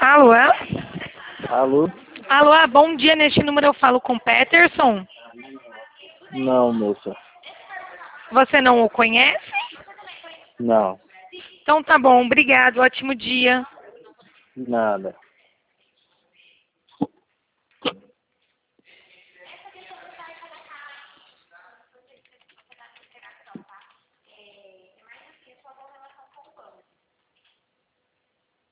Alô? Alô? Alô, bom dia. Neste número eu falo com Peterson. Não, moça. Você não o conhece? Não. Então tá bom, obrigado. Ótimo dia. Nada.